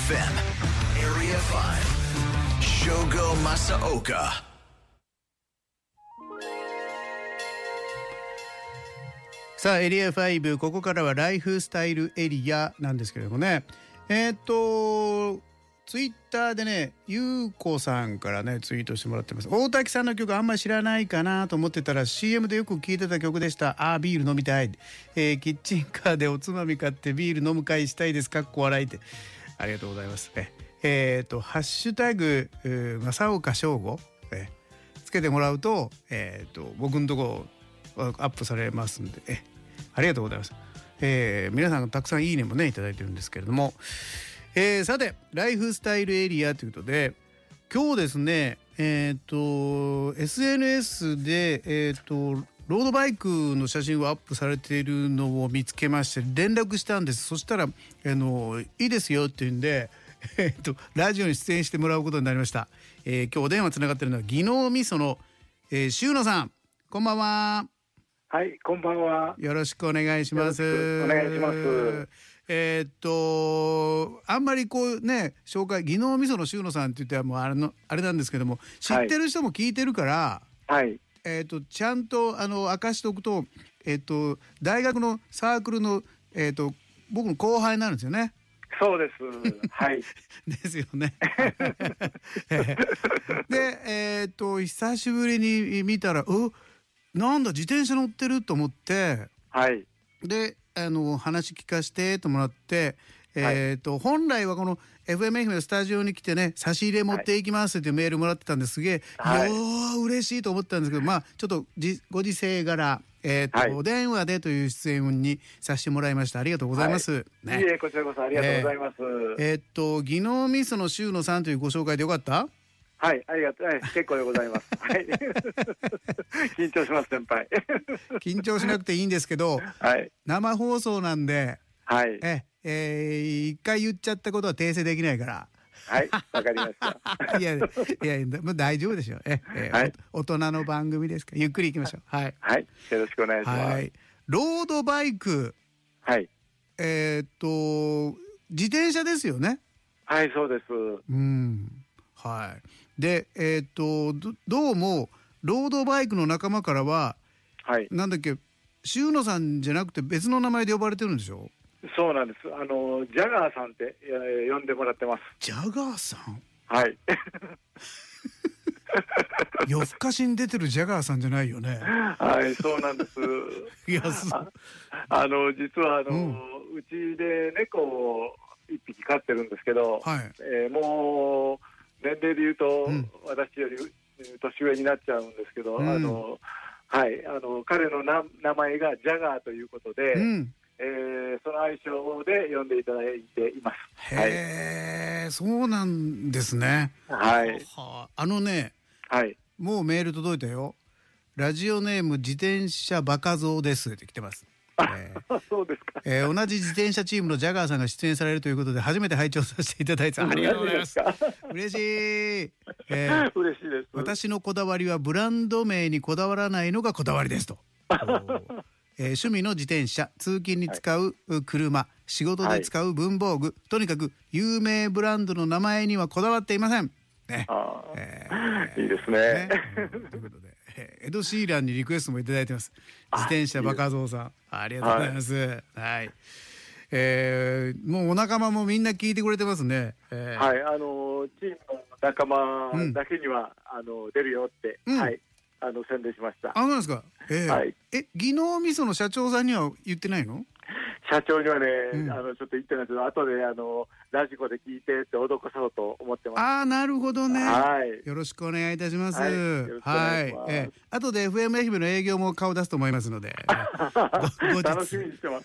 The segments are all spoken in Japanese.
Area 5 Shogo Masaoka。 さあエリア5、ここからはライフスタイルエリアなんですけれどもね、ツイッターでね、ゆうこさんからねツイートしてもらってます。大滝さんの曲あんまり知らないかなと思ってたら CM でよく聴いてた曲でした。あービール飲みたい、キッチンカーでおつまみ買ってビール飲む会したいですかっこ笑いって。ありがとうございます。ハッシュタグ正岡翔吾つけてもらうと、僕のとこアップされますんで、ありがとうございます。皆さんたくさんいいねもねいただいてるんですけれども、さてライフスタイルエリアということで今日ですねSNS でロードバイクの写真をアップされているのを見つけまして連絡したんです。そしたらいいですよっていうんでラジオに出演してもらうことになりました。今日お電話つながっているのは技能みその修野さん、こんばんは。 はい、こんばんは。 よろしくお願いします。 お願いします。 あんまりこうね紹介技能みその修野さんって言ってはもうあれなんですけども、知ってる人も聞いてるから、 はい、 ちゃんと明かしておくと、大学のサークルの僕の後輩なんですよね。 そうです。はい。 ですよね。で久しぶりに見たらなんだ自転車乗ってると思って、 はい。 で話聞かせてともらって、本来はこの FM 愛媛のスタジオに来てね差し入れ持っていきますっていうメールもらってたんですげえ、嬉しいと思ったんですけど、まあちょっとご時世柄、お電話でという出演にさせてもらいました。ありがとうございます。 いえこちらこそありがとうございます。 技能ミスの修野さんというご紹介でよかった？ はい、ありがとう。結構でございます。はい。緊張します先輩。 緊張しなくていいんですけど、 はい、 生放送なんで、 はい、 一回言っちゃったことは訂正できないから。 はい、わかりました。 いやもう大丈夫でしょう。はい、大人の番組ですからゆっくり行きましょう。はい、 はい、よろしくお願いします。 はい、ロードバイク、 はい、 自転車ですよね。 はい、そうです。 はい。でどうもロードバイクの仲間からは、はい、なんだっけ修野さんじゃなくて別の名前で呼ばれてるんでしょ？ そうなんです。ジャガーさんって呼んでもらってます。 ジャガーさん？ はい。 夜更かしに出てるジャガーさんじゃないよね。 はい、そうなんです。 いや実はうちで猫を一匹飼ってるんですけど、はい、もう年齢で言うと、私より年上になっちゃうんですけど、はい、彼の名前がジャガーということで、その愛称で呼んでいただいています。 へー、そうなんですね。 はい。 はい、もうメール届いたよ。ラジオネーム自転車バカゾウですって来てます。 そうですか。 同じ自転車チームのジャガーさんが出演されるということで初めて拝聴させていただいてありがとうございます。嬉しい。 嬉しいです。 私のこだわりはブランド名にこだわらないのがこだわりですと。趣味の自転車、通勤に使う車、仕事で使う文房具、とにかく有名ブランドの名前にはこだわっていません。ね、 いいですね。 ということで、エド・シーランにリクエストもいただいてます。自転車バカゾウさん、ありがとうございます。はい。もうお仲間もみんな聞いてくれてますね。 はい、チームの仲間だけには、出るよって、はい、宣伝しました。 なんですか。はい。技能みその社長さんには言ってないの？ 社長にはね、ちょっと言ってないけど、後でラジコで聞いてって脅かそうと思ってます。 なるほどね。 はい。 よろしくお願いいたします。はい。 はい。 後で FM 愛媛の営業も顔出すと思いますので。 楽しみにしてます。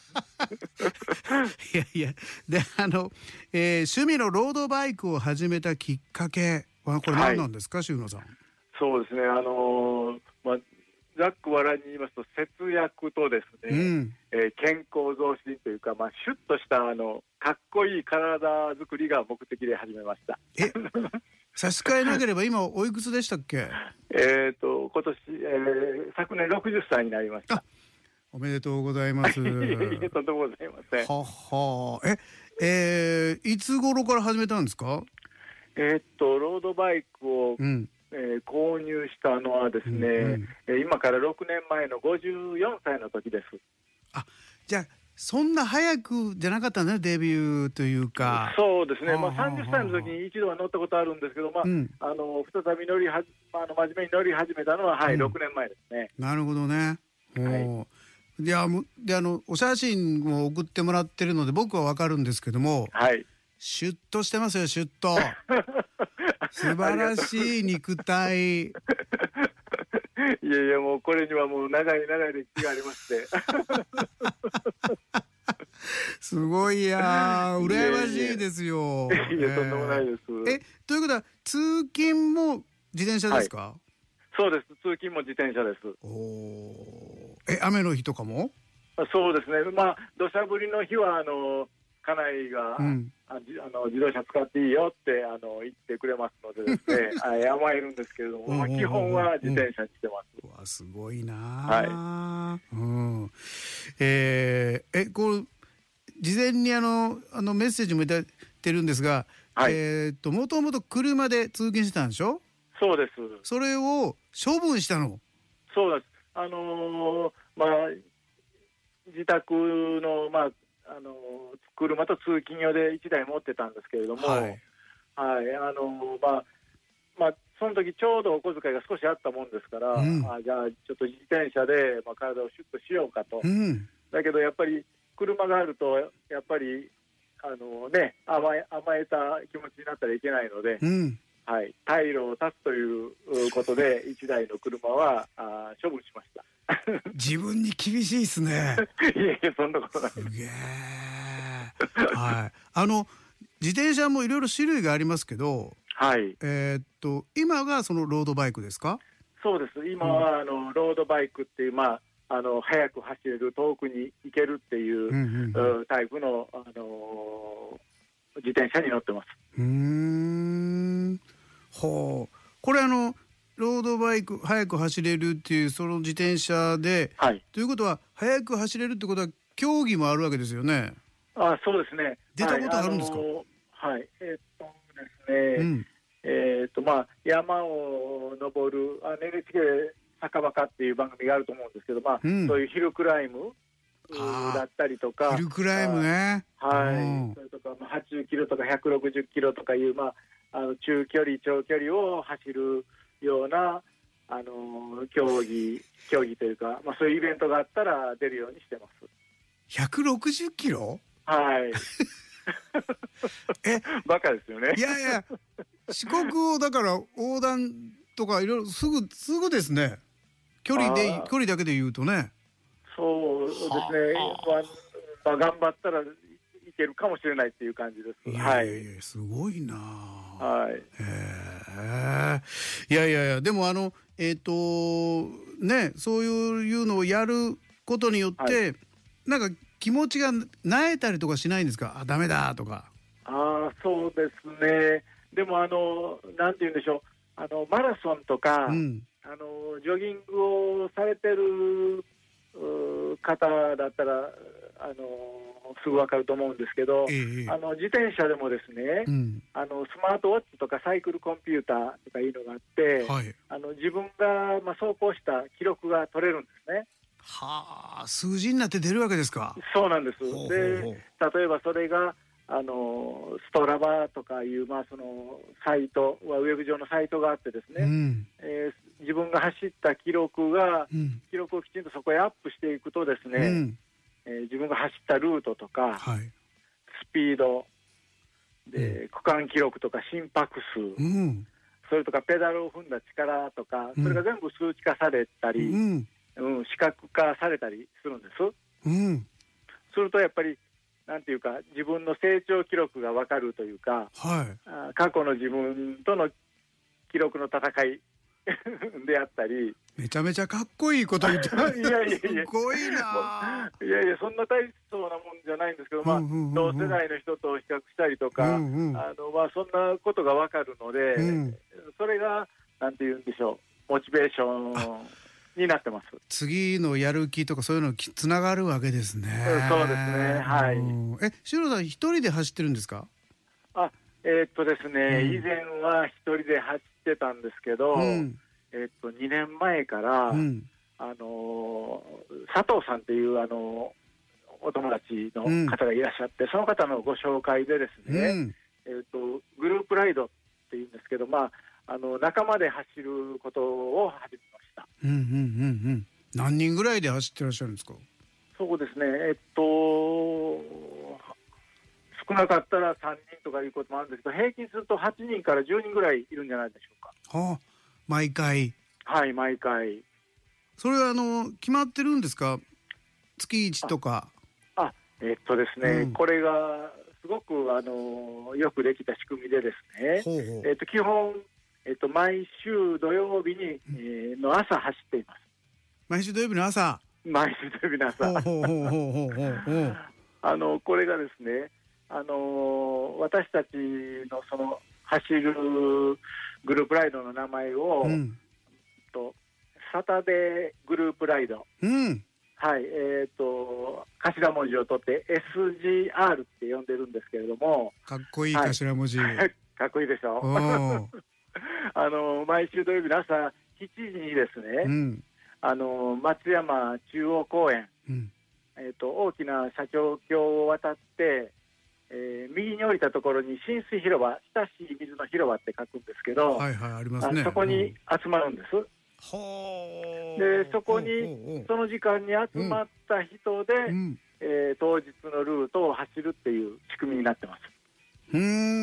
いやで趣味のロードバイクを始めたきっかけはこれ何なんですか、修野さん。 そうですね。ざっくばらんに言いますと節約とですね、健康増進というか、シュッとしたかっこいい体作りが目的で始めました。 差し支えなければ今おいくつでしたっけ？ 今年、昨年60歳になりました。 おめでとうございます。 とんでもございません。 いつ頃から始めたんですか？ ロードバイクを、購入したのはですね、今から6年前の54歳の時です。 あ、じゃあそんな早くじゃなかったね、デビューというか。 そうですね、30歳の時に一度は乗ったことあるんですけど、再び真面目に乗り始めたのは、6年前ですね。 なるほどね。いやでお写真を送ってもらってるので僕は分かるんですけども、シュッとしてますよ、シュッと。素晴らしい肉体。 いやいや、もうこれにはもう長い歴史がありましてすごいや、羨ましいですよ。 いや、とんでもないです。 ということは通勤も自転車ですか？ そうです、通勤も自転車です。 雨の日とかも？ そうですね、土砂降りの日は家内が、自動車使っていいよって言ってくれますのでですね甘えるんですけれども、基本は自転車にしてます。 わ、すごいな。こう事前にメッセージもいただいてるんですが、もともと車で通勤してたんでしょ？ そうです。 それを処分したの？ そうです。自宅の車と通勤用で1台持ってたんですけれども、その時ちょうどお小遣いが少しあったもんですから、じゃあちょっと自転車で、体をシュッとしようかと。だけどやっぱり車があるとやっぱり甘えた気持ちになったらいけないので、退路を断つということで1台の車は処分しました。 自分に厳しいですね。 いやいや、そんなことない。 すげえ。自転車もいろいろ種類がありますけど、今がそのロードバイクですか？ そうです。今はロードバイクっていう速く走れる、遠くに行けるっていうタイプの自転車に乗ってます。これロードバイク速く走れるっていうその自転車で、ということは速く走れるってことは競技もあるわけですよね。 そうですね。 出たことあるんですか？ 山を登るNHK 酒場かっていう番組があると思うんですけど、そういうヒルクライムだったりとか、 ヒルクライムね。 それとか80キロとか160キロとかいう中距離長距離を走るような競技というか、そういうイベントがあったら出るようにしてます。 160キロ？ バカですよね。 いやいや、四国をだから横断とかいろいろすぐですね。距離だけで言うとね。 そうですね。頑張ったらいけるかもしれないっていう感じです。 すごいな。 いやでもそういうのをやることによって、なんか気持ちが萎えたりとかしないんですか？ダメだとか。 そうですね。でもなんて言うんでしょう、マラソンとか、ジョギングをされてる方だったらすぐ分かると思うんですけど、自転車でもですね、スマートウォッチとかサイクルコンピューターとかいうのがあって、自分が走行した記録が取れるんですね。 数字になって出るわけですか？ そうなんです。で、例えばそれがストラバとかいうそのサイトはウェブ上のサイトがあってですね、自分が走った記録をきちんとそこへアップしていくとですね、自分が走ったルートとか、スピードで、区間記録とか心拍数、それとかペダルを踏んだ力とか、それが全部数値化されたり、視覚化されたりするんです。するとやっぱりなんていうか自分の成長記録が分かるというか、過去の自分との記録の戦いであったり。 めちゃめちゃかっこいいこと言ってます。 いやすごいな。 いやそんな大層なもんじゃないんですけど、同世代の人と比較したりとか、そんなことが分かるので、それがなんていうんでしょう、モチベーションになってます。 次のやる気とかそういうのつながるわけですね。 そうですね。はい。 シロさん一人で走ってるんですか？ ですね、以前は一人で走ってたんですけど、2年前から、佐藤さんっていうお友達の方がいらっしゃって、その方のご紹介でですね、グループライドっていうんですけど、仲間で走ることを始めました。 何人ぐらいで走ってらっしゃるんですか？ そうですね、少なかったら3人とかいうこともあるんですけど、平均すると8人から10人ぐらいいるんじゃないでしょうか。 はあ、毎回。 はい、毎回。 それは決まってるんですか？月1とか。 ですね、これがすごくよくできた仕組みでですね、基本、毎週土曜日に、の朝走っています。 毎週土曜日の朝。 毎週土曜日の朝。これがですね、私たちのその走るグループライドの名前を、サタデーグループライド、はい、頭文字を取って SGR って呼んでるんですけれども、 かっこいい頭文字、 かっこいいでしょ毎週土曜日の朝7時にですね、松山中央公園、大きな社長橋を渡って、右に降りたところに浸水広場、親しい水の広場って書くんですけど、 ありますね。 そこに集まるんです。でそこにその時間に集まった人で、当日のルートを走るっていう仕組みになってます。 ル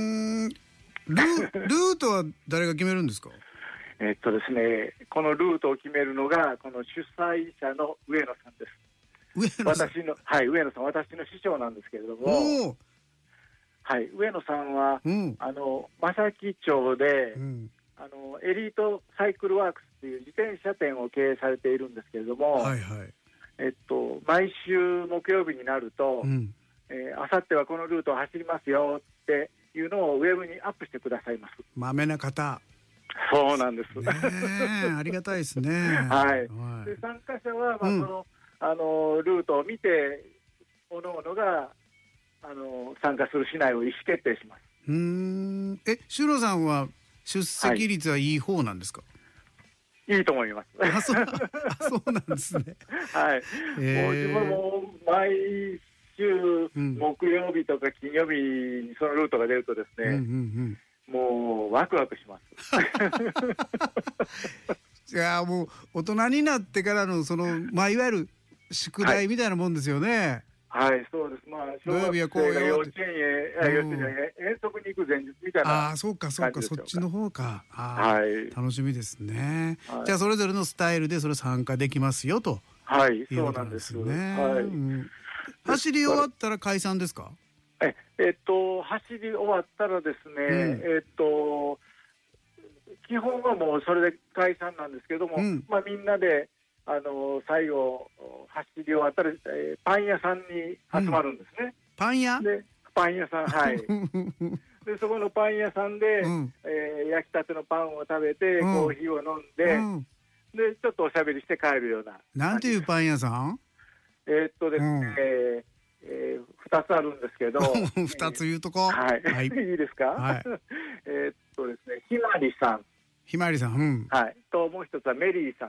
ートは誰が決めるんですか？ ですね、このルートを決めるのがこの主催者の上野さんです。上野さん、私の師匠なんですけれども、上野さんは、正木町で、エリートサイクルワークスっていう自転車店を経営されているんですけれども、毎週木曜日になると、あさってはこのルートを走りますよっていうのをウェブにアップしてくださいます。 まめな方。 そうなんです。 ありがたいですね。 で参加者は、そのルートを見て、おのおのが参加するしないを意思決定します。 シロさんは出席率はいい方なんですか？ いいと思います。 そうなんですね。 もう自分も毎週木曜日とか金曜日にそのルートが出るとですね、もうワクワクします。 いやもう大人になってからのそのいわゆる宿題みたいなもんですよね。 そうです。小学生が幼稚園へ遠足に行く前日みたいな。 そうかそっちの方か。楽しみですね。じゃあそれぞれのスタイルでそれ参加できますよと。 そうなんですね。 走り終わったら解散ですか？ 走り終わったらですね、基本はもうそれで解散なんですけども、みんなで最後走り終わったら、パン屋さんに集まるんですね。 パン屋？ パン屋さん、でそこのパン屋さんで、焼きたてのパンを食べて、コーヒーを飲んで、でちょっとおしゃべりして帰るような。 なんていうパン屋さん？ ですね、2つあるんですけど 2つ言うとこ。 いいですか？ですね、ひまりさん。 ひまりさん。 ともう一つはメリーさん。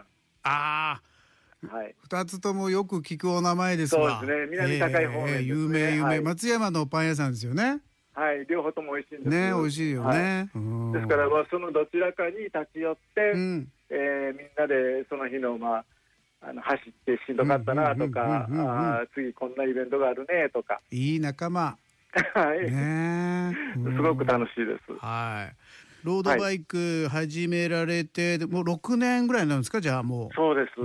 2つともよく聞くお名前ですが。 そうですね、南高い方面ですね。 有名、松山のパン屋さんですよね。 両方とも美味しいんですね。美味しいよね。 ですからそのどちらかに立ち寄って、みんなでその日の走ってしんどかったなとか、次こんなイベントがあるねとか。 いい仲間。 すごく楽しいです。 ロードバイク始められてもう6年ぐらいなんですか？じゃあもう。 そうです。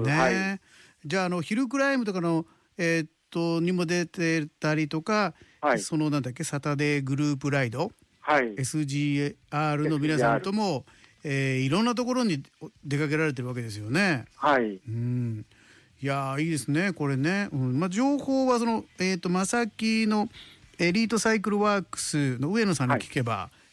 じゃあヒルクライムとかのにも出てたりとか、そのなんだっけ、サタデーグループライド、SGR の皆さんとも、いろんなところに出かけられてるわけですよね。いやいいですねこれね。情報はその正木のエリートサイクルワークスの上野さんに聞けば、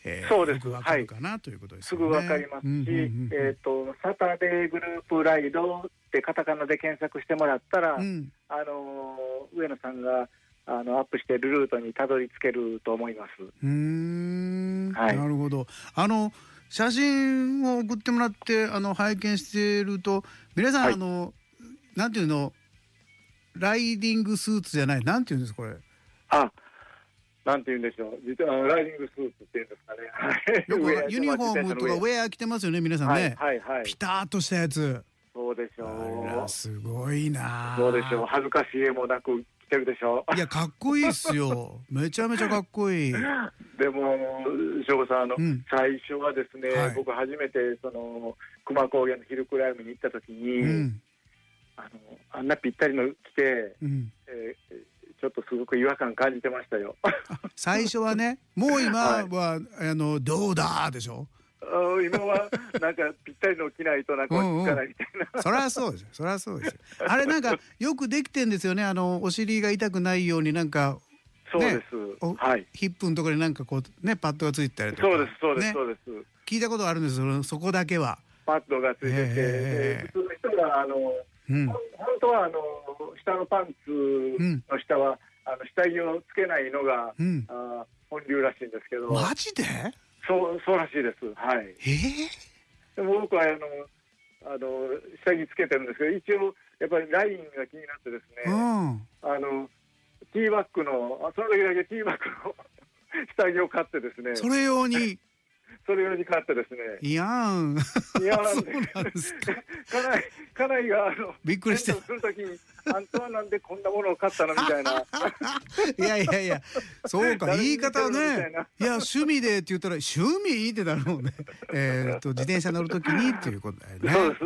そうです。 よくわかるかな、ということですすよね。 ぐわかりますし、サタデーグループライドってカタカナで検索してもらったら、上野さんがアップしているルートにたどり着けると思います。 なるほど。写真を送ってもらって拝見していると、皆さん、なんていうの、ライディングスーツじゃない、なんていうんですこれ。 なんていうんでしょう、実はライディングスーツっていうんですかね。 よくユニフォームとかウェア着てますよね、皆さんね。ピタッとしたやつ。 そうでしょう。 すごいな。 そうでしょう。恥ずかしげもなく着てるでしょ。 いや、かっこいいっすよ。めちゃめちゃかっこいい。 でも省吾さん、最初はですね、僕初めて熊高原のヒルクライムに行った時に、あんなぴったりの着て、ちょっとすごく違和感感じてましたよ。 最初はね、もう今は、どうだでしょ。 今はなんかぴったりの着ないとなんか落ち着かないみたいな。 そりゃそうですよ、そりゃそうですよ。あれなんかよくできてんですよね。お尻が痛くないようになんか。 そうです。 ヒップのところになんかこうね、パッドがついてたりとか。 そうですそうですそうです。 聞いたことあるんですよ、そこだけは。 パッドがついてて、普通の人が本当は下のパンツの下は下着をつけないのが本流らしいんですけど。 マジで？ そうらしいです。はい。でも僕は下着つけてるんですけど、一応やっぱりラインが気になってですね。ティーバッグのその時だけティーバッグの下着を買ってですね。それ用に買ってですね。いやんで家内がびっくりしてする時にあんたはなんでこんなものを買ったのみたいな。 いやそうか、言い方はね。いや趣味でって言ったら趣味ってなるもんね。自転車乗る時にっていうことだよね。 そうです。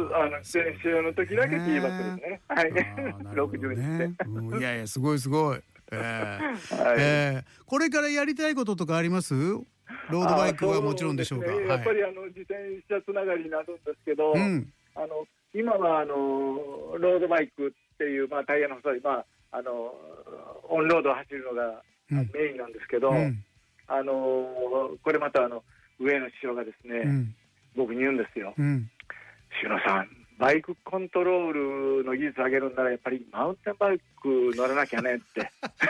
自転車の時だけティーバッグですね。はい。60日で。いやすごいすごい。これからやりたいこととかあります？ロードバイクはもちろんでしょうが。 やっぱり自転車つながりになるんですけど、今はロードバイクっていうタイヤの細いオンロードを走るのがメインなんですけど、これまた上野師匠がですね、僕に言うんですよ。篠野さん、バイクコントロールの技術上げるんならやっぱりマウンテンバイク乗らなきゃねって。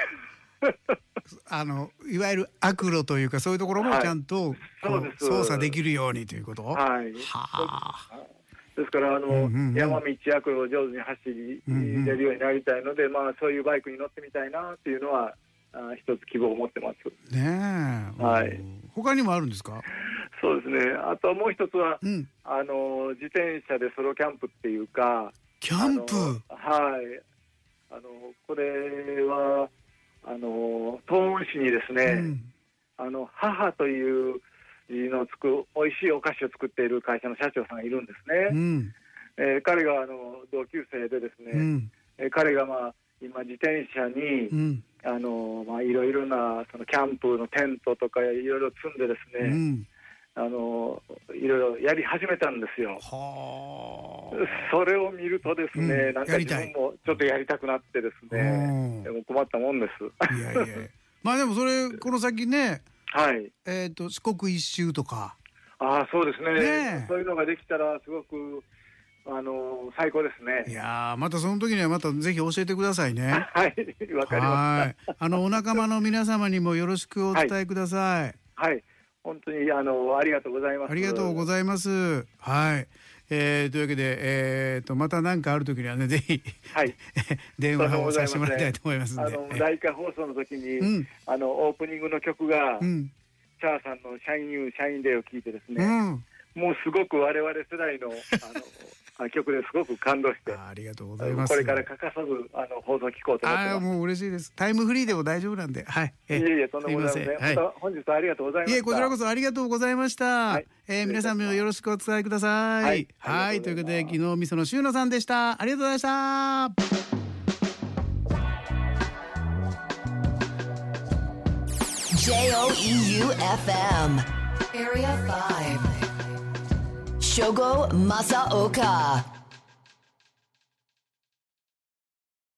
いわゆるアクロというかそういうところもちゃんと操作できるようにということ。 ですから山道アクロを上手に走れるようになりたいので、そういうバイクに乗ってみたいなっていうのは一つ希望を持ってますね。 他にもあるんですか？ そうですね。あともう一つは自転車でソロキャンプっていうか。 キャンプ。 これは東温市にですね、母という字のつく美味しいお菓子を作っている会社の社長さんがいるんですね。彼が同級生でですね、彼が今自転車にいろいろなキャンプのテントとかいろいろ積んでですね、いろいろやり始めたんですよ。それを見るとですね、なんか自分もちょっとやりたくなってですね、でも困ったもんです。 いやでもそれこの先ね、四国一周とか。 そうですね。そういうのができたらすごく最高ですね。 いやまたその時にはまたぜひ教えてくださいね。 はい、わかりました。 お仲間の皆様にもよろしくお伝えください。 本当にありがとうございます。 ありがとうございます。というわけでまた何かある時にはね、ぜひ電話をさせてもらいたいと思いますので。 第1回放送の時にオープニングの曲がチャーさんのシャインユーシャインデーを聞いてですね、もうすごく我々世代の曲ですごく感動して、 ありがとうございます。 これから欠かさず放送聞こうと思ってます。 もう嬉しいです。タイムフリーでも大丈夫なんで。 そんなことございません。本日はありがとうございました。 こちらこそありがとうございました。皆さんもよろしくお伝えください。ということで昨日みそのしゅうのさんでした。ありがとうございました。 JOEU-FM Area 5 Shogo Masaoka